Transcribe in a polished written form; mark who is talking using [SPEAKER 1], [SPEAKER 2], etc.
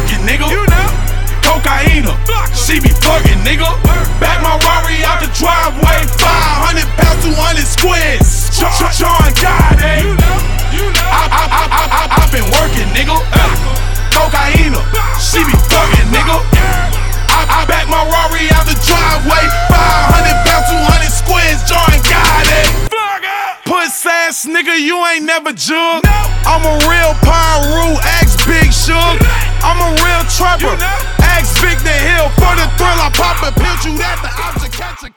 [SPEAKER 1] working, nigga. Cocaina, she be flirting, nigga. Back my Rari out the driveway, 500 pounds, 200 squares. John Gotti. I've been working, nigga. Cocaina, she be flirting, nigga. I back my Rari out the driveway, 500 pounds, 200 squares. John Gotti. Puss ass nigga, you ain't never jug. I'm a real Pyru, ask Big Shug. I'm a real trapper, ask Big the Hill. For the thrill, I pop a pill, shoot at the object, catch a